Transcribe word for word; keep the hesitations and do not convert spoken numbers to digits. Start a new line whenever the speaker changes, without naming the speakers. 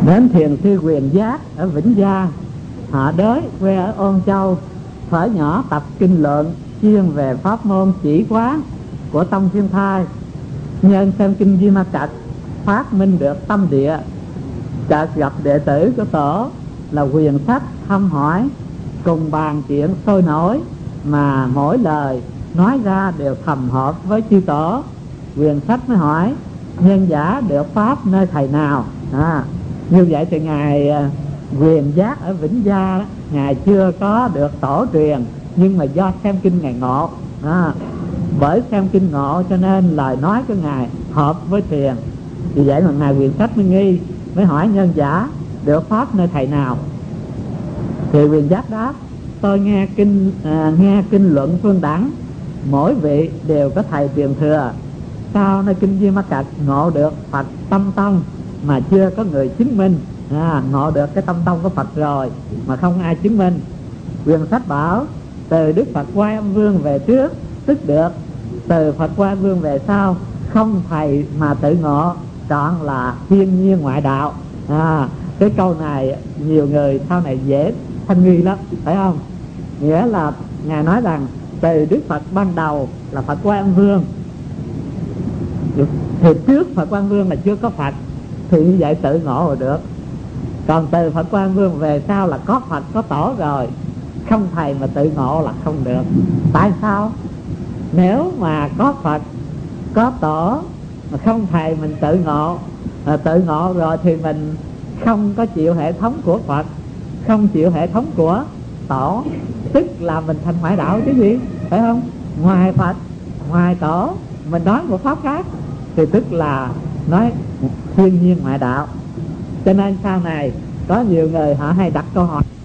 Đến thiền sư Quyền Giác ở Vĩnh Gia, họ đới quê ở Ôn Châu, thuở nhỏ tập kinh luận chuyên về pháp môn chỉ quán của tông Thiên Thai. Nhân xem kinh Di Ma Cật phát minh được tâm địa, chợt gặp đệ tử của tổ là Quyền Sách thăm hỏi, cùng bàn chuyện sôi nổi, mà mỗi lời nói ra đều thầm hợp với chư tổ. Quyền Sách mới hỏi nhân giả được pháp nơi thầy nào. à, Như vậy thì ngài Quyền Giác ở Vĩnh Gia đó, ngài chưa có được tổ truyền, nhưng mà do xem kinh ngài ngộ. à, Bởi xem kinh ngộ cho nên lời nói của ngài hợp với thiền. Vì vậy mà ngài Quyền Sách mới nghi, mới hỏi nhân giả được pháp nơi thầy nào. Thì Quyền Giác đáp: tôi nghe kinh à, nghe kinh luận Phương Đẳng, mỗi vị đều có thầy truyền thừa. Sau nơi kinh Di Ma Cật ngộ được Phật tâm tông mà chưa có người chứng minh. à, Ngộ được cái tâm tông của Phật rồi mà không ai chứng minh. Quyền Sách bảo từ Đức Phật Quan Âm Vương về trước tức được, từ Phật Quan Âm Vương về sau không thầy mà tự ngộ, chọn là thiên nhiên ngoại đạo. à, Cái câu này nhiều người sau này dễ thanh nghi lắm, phải không? Nghĩa là ngài nói rằng từ Đức Phật ban đầu là Phật Quan Âm Vương, thì trước Phật Quan Vương là chưa có Phật, thì như vậy tự ngộ rồi được. Còn từ Phật Quan Vương về sau là có Phật có tổ rồi, không thầy mà tự ngộ là không được. Tại sao? Nếu mà có Phật có tổ mà không thầy mình tự ngộ, à, tự ngộ rồi thì mình không có chịu hệ thống của Phật, không chịu hệ thống của tổ, tức là mình thành ngoại đạo chứ gì, phải không? Ngoài Phật ngoài tổ mình nói một pháp khác thì tức là nói thiên nhiên ngoại đạo. Cho nên sau này có nhiều người họ hay đặt câu hỏi